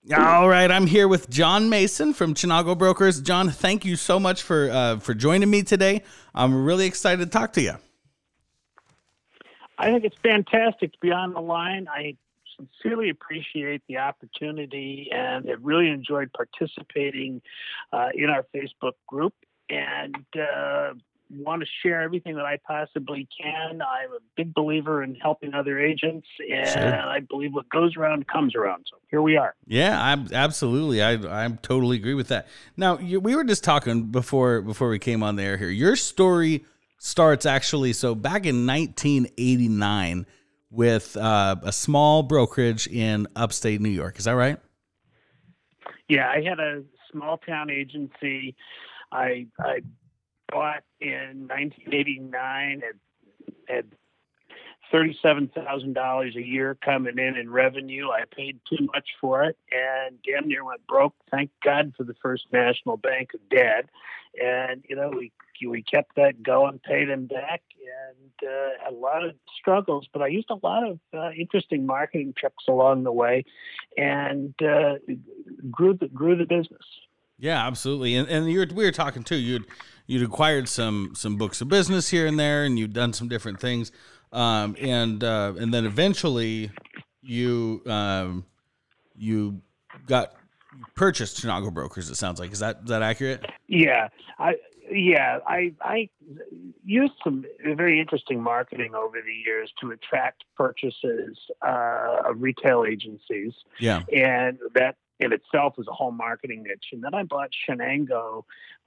All right, I'm here with John Mason from Chinago Brokers. John, thank you so much for joining me today. I'm really excited to talk to you. I think it's fantastic to be on the line. I sincerely appreciate the opportunity and have really enjoyed participating in our Facebook group and want to share everything that I possibly can. I'm a big believer in helping other agents, and Sure. I believe what goes around comes around. So here we are. Yeah, absolutely. I totally agree with that. Now, we were just talking before we came on the air here. Your story starts actually so back in 1989 with a small brokerage in upstate New York. Is that right? Yeah, I had a small town agency. I bought in 1989 at $37,000 a year coming in revenue. I paid too much for it and damn near went broke. Thank God for the First National Bank of Dad. And, we kept that going, paid him back, and had a lot of struggles. But I used a lot of interesting marketing tricks along the way and grew the business. Yeah, absolutely. And we were talking too. You'd acquired some books of business here and there, and you'd done some different things. And then eventually you purchased Chinago Brokers. It sounds like is that accurate? Yeah, I used some very interesting marketing over the years to attract purchases of retail agencies. Yeah, and that in itself was a whole marketing niche. And then I bought Shenango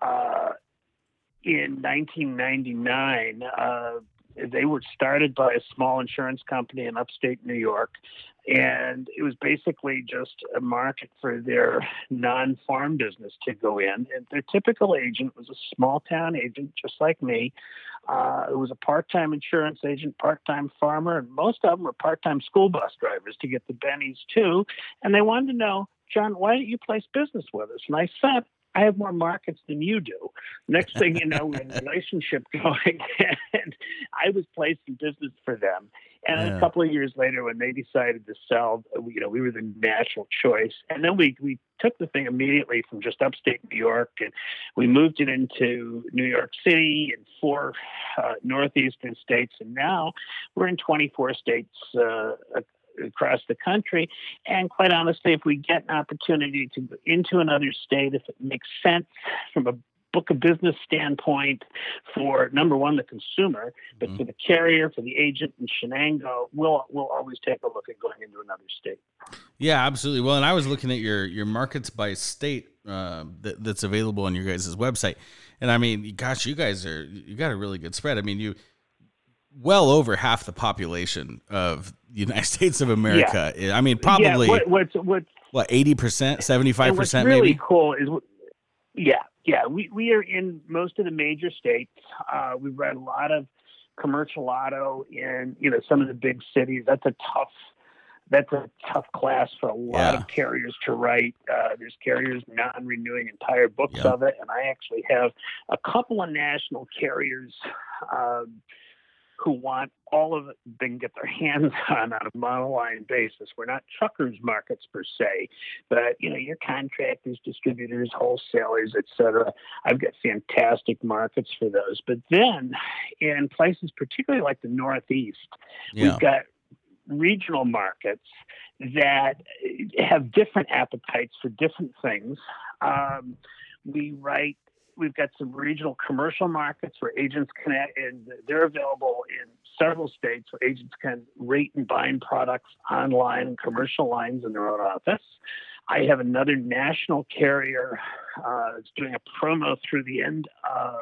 in 1999. They were started by a small insurance company in upstate New York, and it was basically just a market for their non-farm business to go in. And their typical agent was a small town agent, just like me. It was a part-time insurance agent, part-time farmer, and most of them were part-time school bus drivers to get the bennies too. And they wanted to know, John, why don't you place business with us? And I said, I have more markets than you do. Next thing you know, we had a relationship going, and I was placing business for them. And a couple of years later, when they decided to sell, we were the natural choice. And then we took the thing immediately from just upstate New York, and we moved it into New York City and 4 northeastern states. And now we're in 24 states across the country. And quite honestly, if we get an opportunity to go into another state, if it makes sense from a book of business standpoint for, number one, the consumer, but for the carrier, for the agent in Shenango, we'll always take a look at going into another state. Yeah, absolutely. Well, and I was looking at your markets by state that's available on your guys' website. And I mean, gosh, you got a really good spread. I mean, well over half the population of the United States of America. Yeah. I mean, probably what 80%, 75%, what's really maybe. Cool is, we are in most of the major states. We've read a lot of commercial auto in some of the big cities. That's a tough class for a lot of carriers to write. There's carriers non-renewing entire books of it, and I actually have a couple of national carriers who want all of it they can get their hands on a monoline basis. We're not truckers markets per se, but your contractors, distributors, wholesalers, etc. I've got fantastic markets for those. But then in places particularly like the Northeast, we've got regional markets that have different appetites for different things. We've got some regional commercial markets where agents can, and they're available in several states where agents can rate and bind products online and commercial lines in their own office. I have another national carrier that's doing a promo through the end of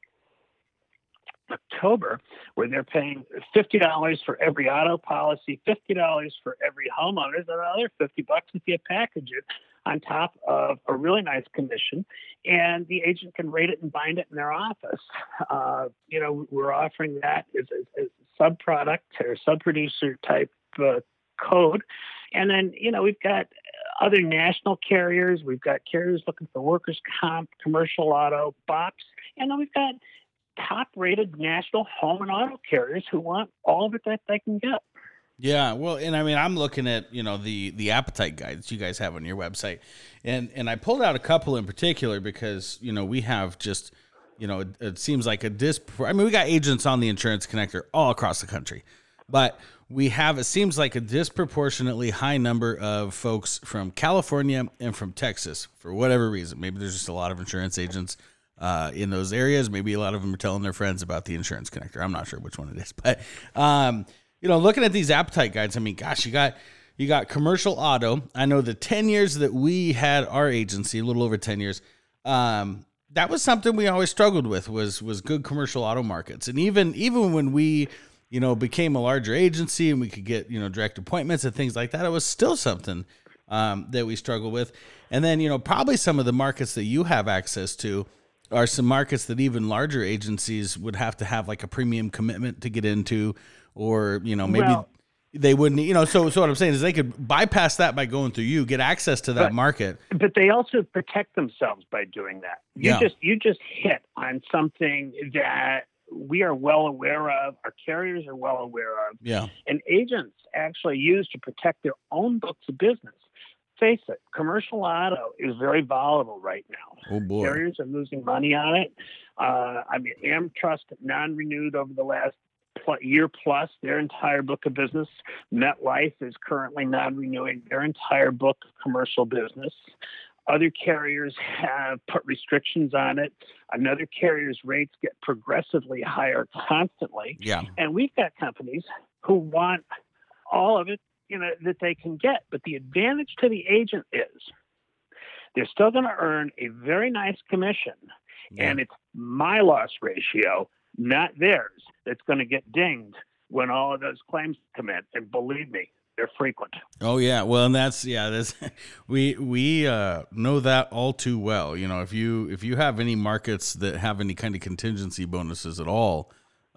October, where they're paying $50 for every auto policy, $50 for every homeowners, and another $50 if you package it on top of a really nice commission, and the agent can rate it and bind it in their office. We're offering that as a sub-product or sub-producer type code. And then, we've got other national carriers. We've got carriers looking for workers' comp, commercial auto, BOPs, and then we've got top-rated national home and auto carriers who want all of it that they can get. Yeah, well, and I mean, I'm looking at the appetite guides you guys have on your website, and I pulled out a couple in particular because we have just it seems like I mean, we got agents on the Insurance Connector all across the country, but it seems like a disproportionately high number of folks from California and from Texas for whatever reason. Maybe there's just a lot of insurance agents in those areas. Maybe a lot of them are telling their friends about the Insurance Connector. I'm not sure which one it is, but looking at these appetite guides, I mean, gosh, you got commercial auto. I know the 10 years that we had our agency, a little over 10 years, that was something we always struggled with was good commercial auto markets. And even when we, became a larger agency and we could get, direct appointments and things like that, it was still something that we struggled with. And then, probably some of the markets that you have access to are some markets that even larger agencies would have to have like a premium commitment to get into, or, maybe they wouldn't, so what I'm saying is they could bypass that by going through you, get access to that market. But they also protect themselves by doing that. You just hit on something that we are well aware of, our carriers are well aware of, and agents actually use to protect their own books of business. Face it, commercial auto is very volatile right now. Oh boy. Carriers are losing money on it. I mean, AmTrust non-renewed over the last year plus their entire book of business. MetLife is currently non-renewing their entire book of commercial business. Other carriers have put restrictions on it. Another carrier's rates get progressively higher constantly. Yeah. And we've got companies who want all of it, that they can get. But the advantage to the agent is they're still going to earn a very nice commission. Yeah. And it's my loss ratio, not theirs, that's going to get dinged when all of those claims come in. And believe me, they're frequent. Oh yeah. Well, and that's we know that all too well. If you have any markets that have any kind of contingency bonuses at all,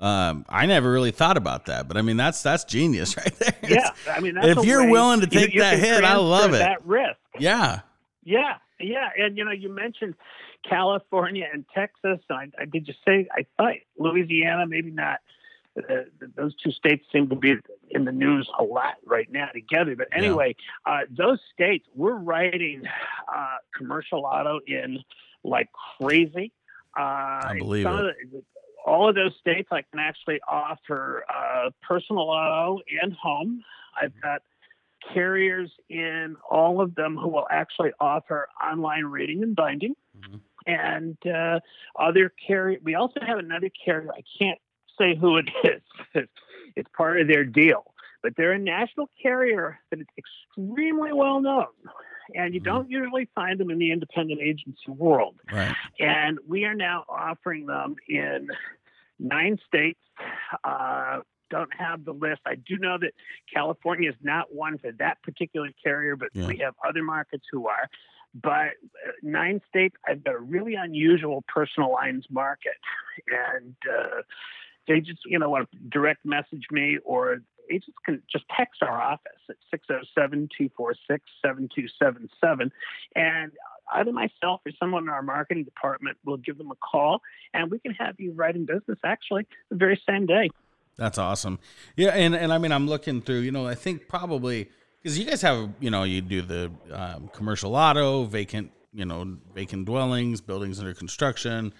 I never really thought about that, but I mean, that's genius right there. Yeah. I mean, that's if you're willing to take that hit, I love it. That risk. Yeah. Yeah. Yeah. And, you mentioned California and Texas. I did just say, I thought Louisiana, maybe not. Those two states seem to be in the news a lot right now together. But anyway, those states, we're writing commercial auto in like crazy. I believe it. All of those states, I can actually offer personal auto and home. I've got carriers in all of them who will actually offer online rating and binding. Mm-hmm. And other carrier. We also have another carrier. I can't say who it is. It's part of their deal. But they're a national carrier that is extremely well known. And you don't usually find them in the independent agency world. Right. And we are now offering them in 9 states. Don't have the list. I do know that California is not one for that particular carrier, but we have other markets who are. But 9 states, I've got a really unusual personal lines market. And they just, want to direct message me, or agents can just text our office at 607-246-7277. And either myself or someone in our marketing department will give them a call, and we can have you writing business actually the very same day. That's awesome. Yeah. And I mean, I'm looking through, I think probably because you guys have, you do the commercial auto, vacant dwellings, buildings under construction,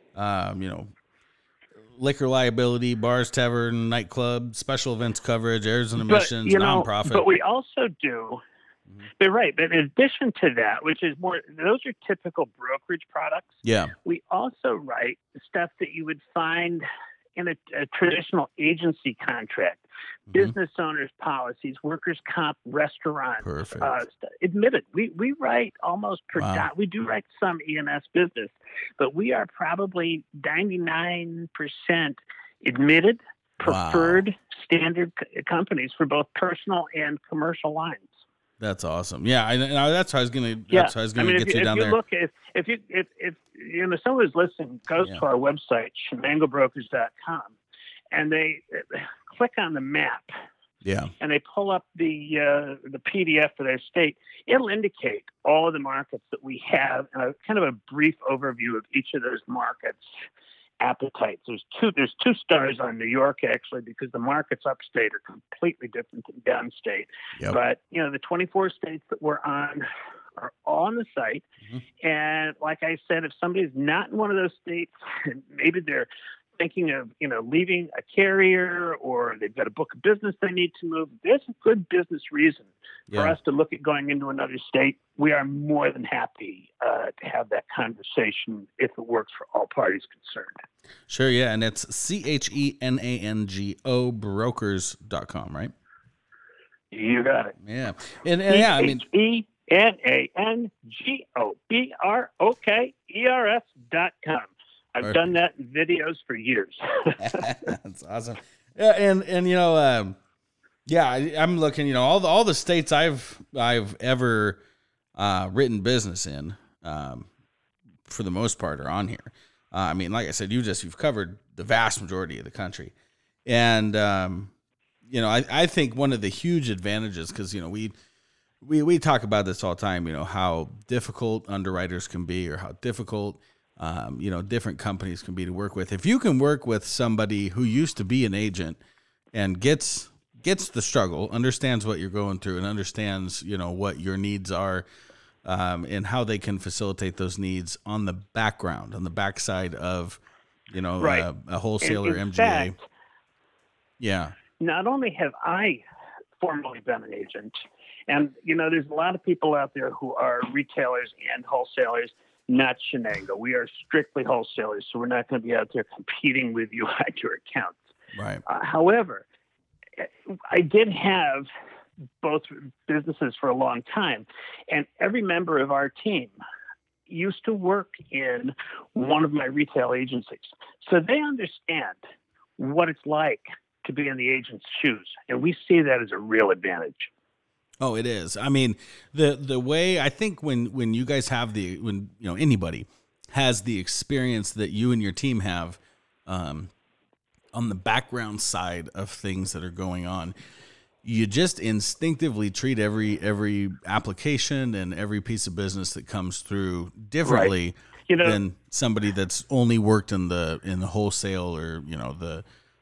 liquor liability, bars, tavern, nightclub, special events coverage, errors and omissions, nonprofit. But we also do, but right. But in addition to that, which is more, those are typical brokerage products. Yeah. We also write stuff that you would find in a traditional agency contract, business owners policies, workers' comp, restaurants. Perfect. Admitted, we write almost we do write some E&S business, but we are probably 99% admitted, preferred standard companies for both personal and commercial lines. That's awesome. Yeah, that's how I was gonna. That's how I was gonna get you down there. If someone who's listening goes to our website shemangobrokers.com, and they click on the map, and they pull up the PDF for their state, it'll indicate all of the markets that we have, and kind of a brief overview of each of those markets. appetites. There's two stars on New York, actually, because the markets upstate are completely different than downstate. Yep. But, the 24 states that we're on are all on the site. Mm-hmm. And like I said, if somebody's not in one of those states, maybe they're thinking of, leaving a carrier, or they've got a book of business they need to move, there's a good business reason for us to look at going into another state. We are more than happy to have that conversation if it works for all parties concerned. Sure, yeah, and it's CHENANGO brokers.com, right? You got it. Yeah, and yeah, I mean, CHENANGOBROKERS.com. I've done that in videos for years. That's awesome. Yeah, and I'm looking. All the states I've ever written business in, for the most part, are on here. I mean, like I said, you've covered the vast majority of the country, and I think one of the huge advantages, because we talk about this all the time. How difficult underwriters can be, or how difficult different companies can be to work with. If you can work with somebody who used to be an agent and gets the struggle, understands what you're going through, and understands, what your needs are, and how they can facilitate those needs on the backside of, right. A wholesaler, in MGA. Fact, yeah. Not only have I formerly been an agent, and, there's a lot of people out there who are retailers and wholesalers, not Shenango. We are strictly wholesalers, so we're not going to be out there competing with you at your accounts. Right. However, I did have both businesses for a long time, and every member of our team used to work in one of my retail agencies. So they understand what it's like to be in the agent's shoes, and we see that as a real advantage. Oh, it is. I mean, the way, I think when you guys have anybody has the experience that you and your team have, on the background side of things that are going on, you just instinctively treat every application and every piece of business that comes through differently, right, than somebody that's only worked in the wholesale or the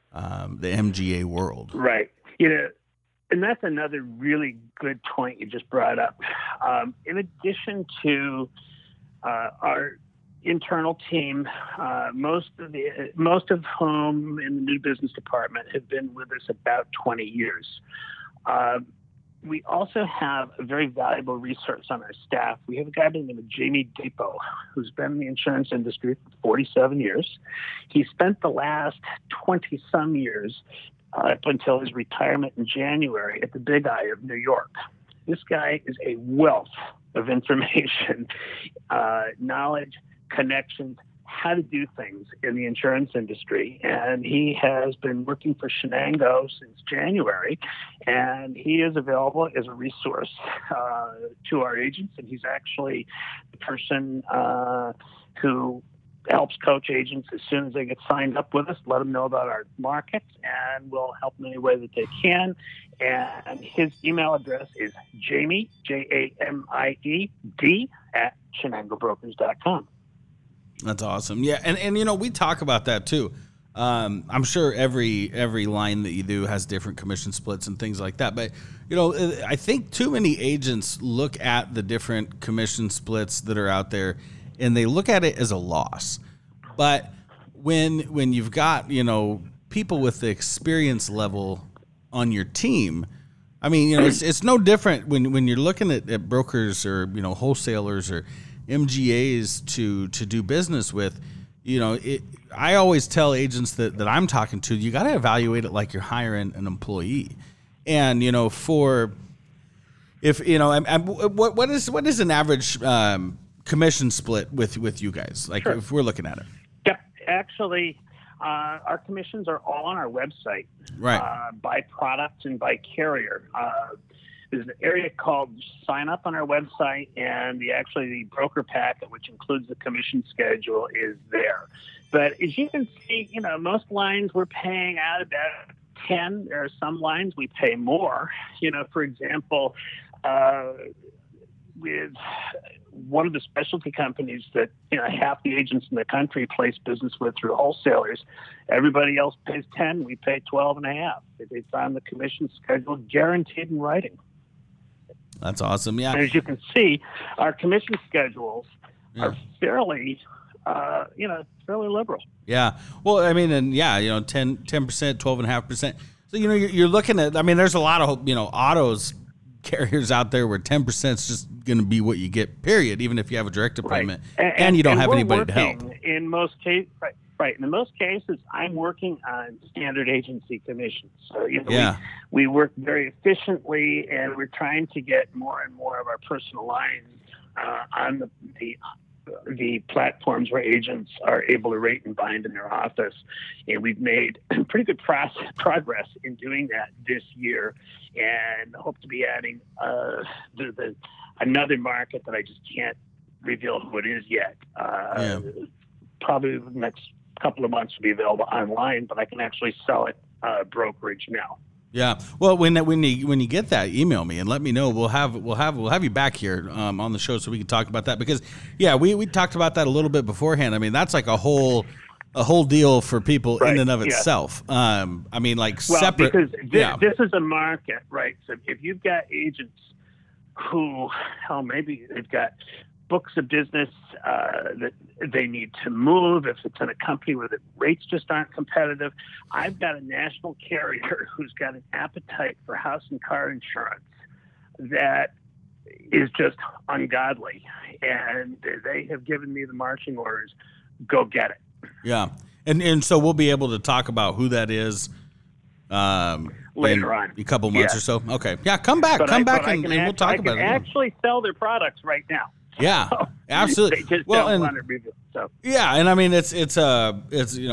MGA world. Right. And that's another really good point you just brought up. In addition to our internal team, most of whom in the new business department have been with us about 20 years. We also have a very valuable resource on our staff. We have a guy by the name of Jamie Depot, who's been in the insurance industry for 47 years. He spent the last 20-some years up until his retirement in January at the Big Eye of New York. This guy is a wealth of information, knowledge, connections, how to do things in the insurance industry. And he has been working for Shenango since January, and he is available as a resource to our agents. And he's actually the person who helps coach agents as soon as they get signed up with us, let them know about our markets, and we'll help them any way that they can. And his email address is Jamie, JAMIED, at ShenangoBrokers.com. That's awesome. Yeah, and we talk about that too. I'm sure every line that you do has different commission splits and things like that. But I think too many agents look at the different commission splits that are out there, and they look at it as a loss. But when you've got people with the experience level on your team, I mean it's no different when you're looking at brokers or wholesalers or MGAs to do business with. I always tell agents that I'm talking to, you got to evaluate it like you're hiring an employee. And what is an average commission split with you guys? Like, sure, if we're looking at it. Yep. Actually, our commissions are all on our website, right? By product and by carrier. There's an area called Sign Up on our website, and the broker packet, which includes the commission schedule, is there. But as you can see, most lines we're paying out about 10. There are some lines we pay more. For example, with one of the specialty companies that half the agents in the country place business with through wholesalers. Everybody else pays 10, we pay 12.5. It's on the commission schedule, guaranteed in writing. That's awesome. Yeah. And as you can see, our commission schedules are fairly, fairly liberal. Yeah. Well, I mean, and 10%, 12.5%. So, you're looking at, I mean, there's a lot of, autos carriers out there where 10% is just going to be what you get, period, even if you have a direct appointment and you don't have anybody to help. In most cases, right. In most cases, I'm working on standard agency commissions. So, we work very efficiently, and we're trying to get more and more of our personal lines on the platforms where agents are able to rate and bind in their office. And we've made pretty good progress in doing that this year, and hope to be adding another market that I just can't reveal who it is yet. Probably the next couple of months will be available online, but I can actually sell it brokerage now. Yeah. Well, when you get that, email me and let me know. We'll have you back here on the show so we can talk about that, because we talked about that a little bit beforehand. I mean, that's like a whole deal for people in and of itself. I mean, like separate. Because this is a market, right? So if you've got agents who, maybe they've got books of business that they need to move, if it's in a company where the rates just aren't competitive. I've got a national carrier who's got an appetite for house and car insurance that is just ungodly, and they have given me the marching orders. Go get it. Yeah, and so we'll be able to talk about who that is later on, a couple months or so. Okay, yeah, come back, and we'll talk about it. I can actually sell their products right now. Yeah, absolutely. They just don't want to review. So and I mean it's we as we said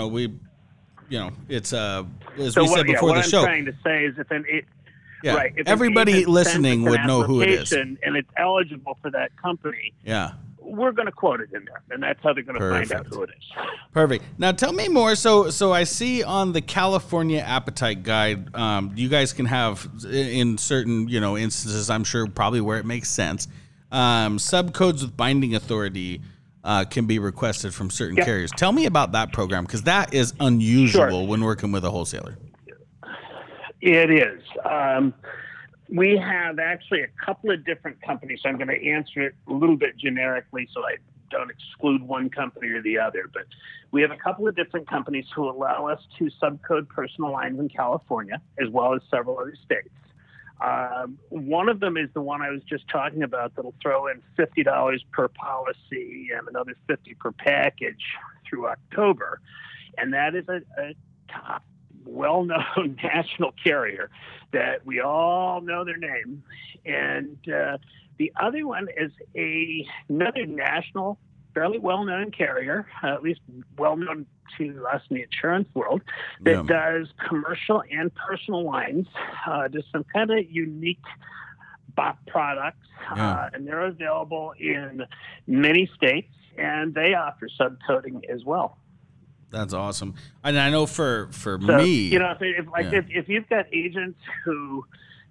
before the show. What I'm trying to say is if everybody listening would know who it is, and it's eligible for that company. Yeah. We're going to quote it in there, and that's how they're going to find out who it is. Perfect. Now, tell me more. So I see on the California Appetite Guide, you guys can have, in certain instances, I'm sure probably where it makes sense, subcodes with binding authority can be requested from certain carriers. Tell me about that program, because that is unusual when working with a wholesaler. It is. We have actually a couple of different companies. So I'm going to answer it a little bit generically so I don't exclude one company or the other. But we have a couple of different companies who allow us to subcode personal lines in California, as well as several other states. One of them is the one I was just talking about that'll throw in $50 per policy and another $50 per package through October. And that is a top well-known national carrier that we all know their name. And the other one is another national, fairly well-known carrier, at least well-known to us in the insurance world, that does commercial and personal lines, just some kind of unique BOP products. And they're available in many states, and they offer subcoding as well. That's awesome. And I know for me, if you've got agents who,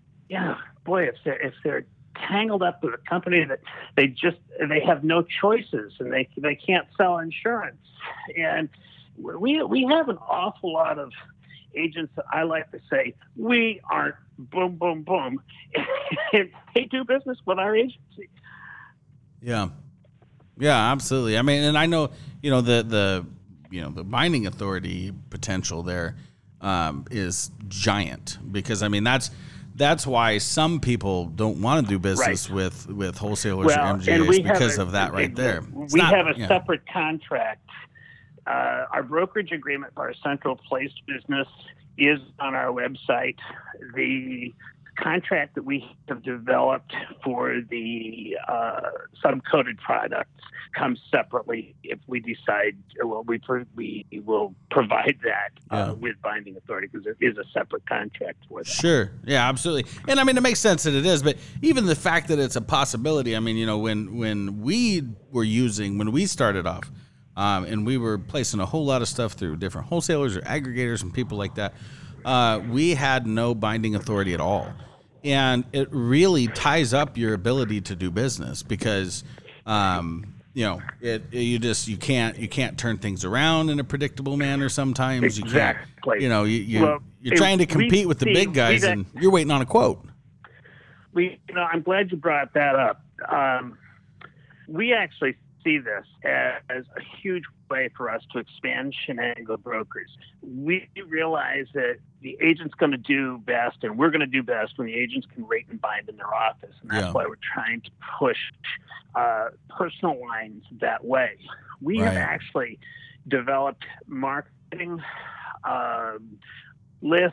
if they're tangled up with a company that they have no choices and they can't sell insurance, and we have an awful lot of agents that I like to say we aren't boom boom boom, and they do business with our agency. Yeah, absolutely. I mean, and I know the binding authority potential there is giant, because I mean that's why some people don't want to do business with wholesalers or MGAs because of that right there. We have a separate contract. Our brokerage agreement for our central placed business is on our website. The contract that we have developed for the subcoded products comes separately. If we decide, we will provide that with binding authority, because there is a separate contract for that. Sure. Yeah, absolutely. And I mean, it makes sense that it is, but even the fact that it's a possibility, I mean, when we started off, and we were placing a whole lot of stuff through different wholesalers or aggregators and people like that, we had no binding authority at all. and it really ties up your ability to do business because, you can't turn things around in a predictable manner. Sometimes you can't, Exactly. you're trying to compete with the big guys and you're waiting on a quote. I'm glad you brought that up. We actually see this as a huge way for us to expand Shenango Brokers. We realize that the agent's going to do best, and we're going to do best when the agents can rate and bind in their office. And that's why we're trying to push personal lines that way. We have actually developed marketing lists,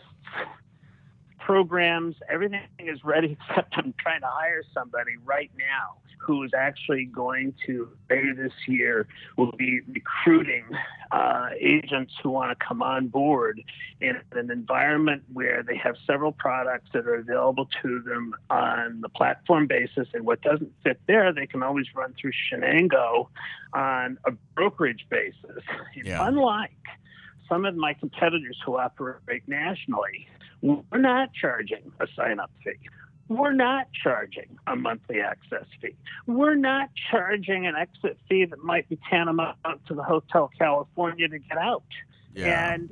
programs. Everything is ready, except I'm trying to hire somebody right now who is actually going to, later this year, will be recruiting agents who want to come on board in an environment where they have several products that are available to them on the platform basis. And what doesn't fit there, they can always run through Shenango on a brokerage basis. Unlike some of my competitors who operate nationally, we're not charging a sign-up fee. We're not charging a monthly access fee. We're not charging an exit fee that might be tantamount to the Hotel California to get out. Yeah. And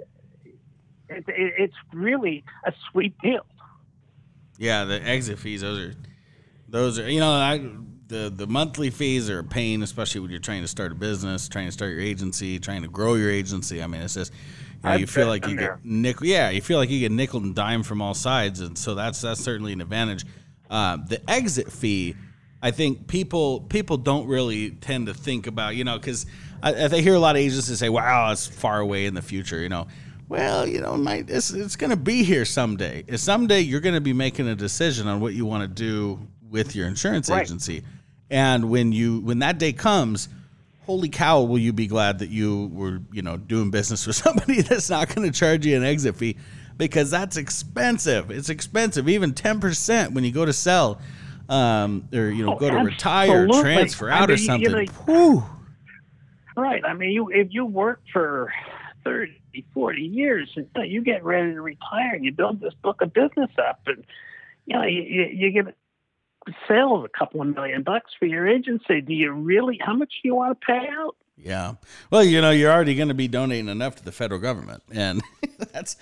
it's really a sweet deal. Yeah, the exit fees, those are the monthly fees are a pain, especially when you're trying to start a business, trying to start your agency, trying to grow your agency. I mean, it's just you feel like you get nickel. Yeah, you feel like you get nickel and dime from all sides, and so that's certainly an advantage. The exit fee, I think people don't really tend to think about, because I hear a lot of agents that say, "Wow, it's far away in the future," Well, it's going to be here someday. Someday you're going to be making a decision on what you want to do with your insurance agency, and when that day comes, holy cow, will you be glad that you were, doing business with somebody that's not going to charge you an exit fee, because that's expensive. It's expensive, even 10% when you go to sell, or go to retire, transfer out, or something. Right. I mean, if you work for 30, 40 years, and you get ready to retire, and you build this book of business up, and you get sale of a couple of $1 million for your agency. How much do you want to pay out? Yeah. Well, you're already going to be donating enough to the federal government, and that's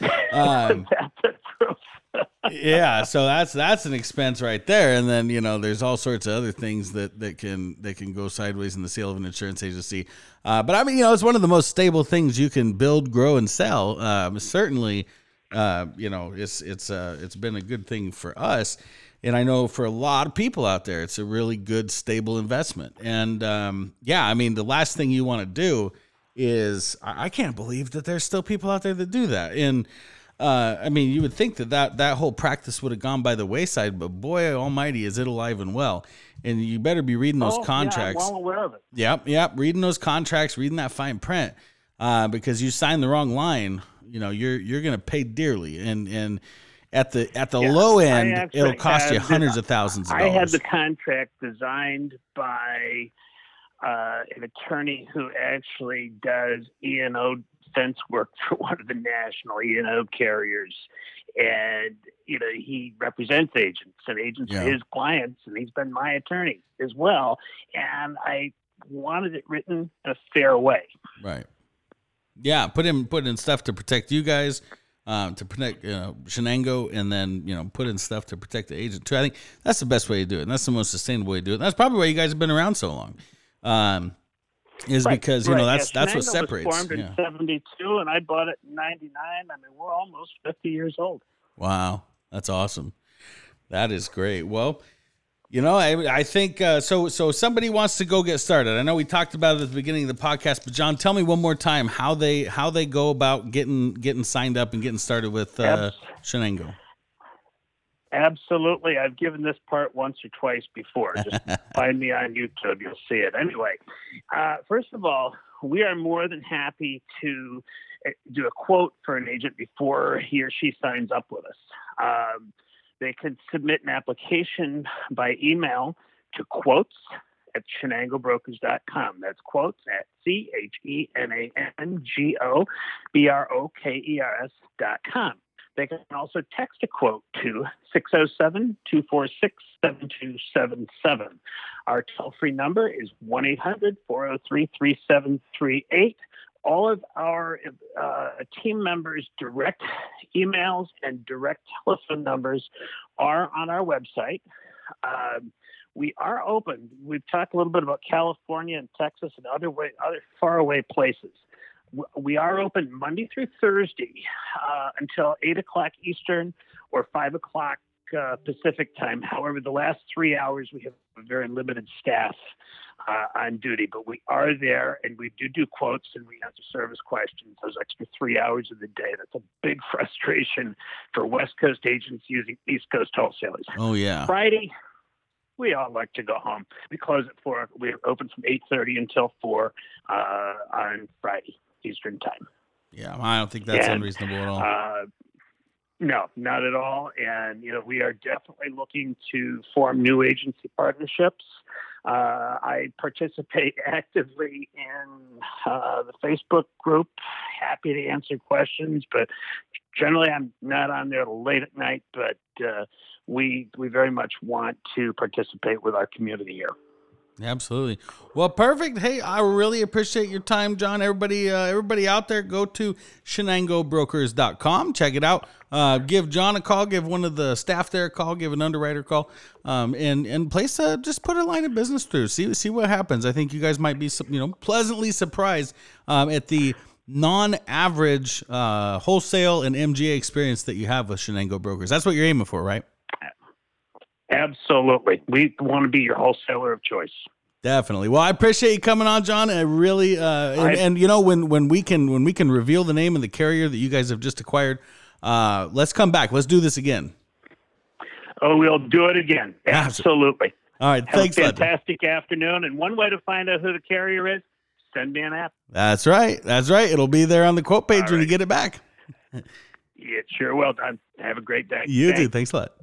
yeah. So that's an expense right there. And then, there's all sorts of other things that can go sideways in the sale of an insurance agency. But I mean, it's one of the most stable things you can build, grow, and sell. Certainly, it's been a good thing for us. And I know for a lot of people out there, it's a really good, stable investment. And I mean, the last thing you want to do is, I can't believe that there's still people out there that do that. And I mean, you would think that whole practice would have gone by the wayside, but boy almighty, is it alive and well. And you better be reading those contracts. Yeah, I'm well aware of it. Yep. Reading those contracts, reading that fine print, because you signed the wrong line, you're going to pay dearly. And at the low end, it'll cost you hundreds of thousands of dollars. I had the contract designed by an attorney who actually does E&O defense work for one of the national E&O carriers. And, he represents agents and his clients, and he's been my attorney as well. And I wanted it written in a fair way. Right. Yeah. Put in stuff to protect you guys. To protect Shenango, and then put in stuff to protect the agent too. I think that's the best way to do it, and that's the most sustainable way to do it. And that's probably why you guys have been around so long, because that's what separates. Was formed in 72, and I bought it in 99. I mean, we're almost 50 years old. Wow, that's awesome. That is great. Well, I think so somebody wants to go get started. I know we talked about it at the beginning of the podcast, but John, tell me one more time how they go about getting signed up and getting started with Shenango. Absolutely. I've given this part once or twice before. Just find me on YouTube. You'll see it. Anyway, first of all, we are more than happy to do a quote for an agent before he or she signs up with us. They can submit an application by email to quotes@shenangobrokers.com. That's quotes at CHENANGOBROKERS.com. They can also text a quote to 607-246-7277. Our toll-free number is 1-800-403-3738. All of our team members' direct emails and direct telephone numbers are on our website. We are open. We've talked a little bit about California and Texas and other faraway places. We are open Monday through Thursday until 8 o'clock Eastern or 5 o'clock Pacific time. However, the last 3 hours we have a very limited staff on duty, but we are there and we do quotes and we answer service questions those extra 3 hours of the day. That's a big frustration for West Coast agents using East Coast wholesalers. Oh, yeah. Friday, we all like to go home. We close at 4. We're open from 8:30 until 4 on Friday Eastern time. Yeah, I don't think that's unreasonable at all. No, not at all. And, we are definitely looking to form new agency partnerships. I participate actively in the Facebook group. Happy to answer questions, but generally I'm not on there late at night, but we very much want to participate with our community here. Absolutely. Well, perfect. Hey, I really appreciate your time, John. Everybody out there, go to shenangobrokers.com. Check it out. Give John a call. Give one of the staff there a call. Give an underwriter a call. And place just put a line of business through. See what happens. I think you guys might be pleasantly surprised at the non-average wholesale and MGA experience that you have with Shenango Brokers. That's what you're aiming for, right? Absolutely. We want to be your wholesaler of choice. Definitely. Well, I appreciate you coming on, John. I really, when we can reveal the name of the carrier that you guys have just acquired, let's come back. Let's do this again. Oh, we'll do it again. Absolutely. All right. Thanks. Have a fantastic afternoon. And one way to find out who the carrier is, send me an app. That's right. It'll be there on the quote page when you get it back. Yeah, sure will. Have a great day. You too. Thanks a lot.